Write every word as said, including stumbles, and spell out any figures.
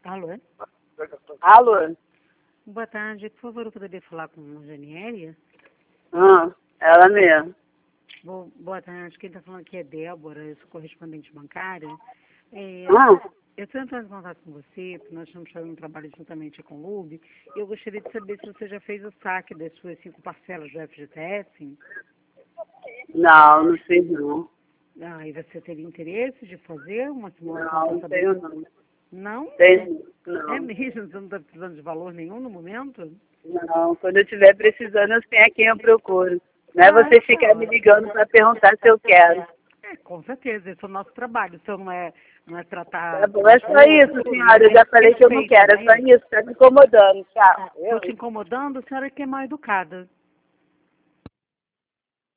Alô? Alô? Boa tarde. Por favor, eu poderia falar com a Janiele? Ah, ela mesmo. Bo- Boa tarde. Quem está falando aqui é Débora, eu sou correspondente bancária. É, Ah, eu estou entrando em contato com você, porque nós estamos fazendo um trabalho juntamente com o Lube, e eu gostaria de saber se você já fez o saque das suas cinco parcelas do F G T S. não, não fiz não. Ah, e você teria interesse de fazer uma simulação Não, para não saber? tenho não. Não? Tenho, É não. mesmo? Você não está precisando de valor nenhum no momento? Não, quando eu estiver precisando, eu sei a quem eu procuro. Não é Ah, você tá ficar me ótimo. ligando para perguntar se eu quero. É, com certeza, esse é o nosso trabalho. Então não é, não é Tá tratar bom, dos é só isso, outros, senhora. né? Eu É já falei que eu não respeito, quero, não é é só isso? isso. Tá me incomodando, tchau. Estou te incomodando, a senhora que é mal educada.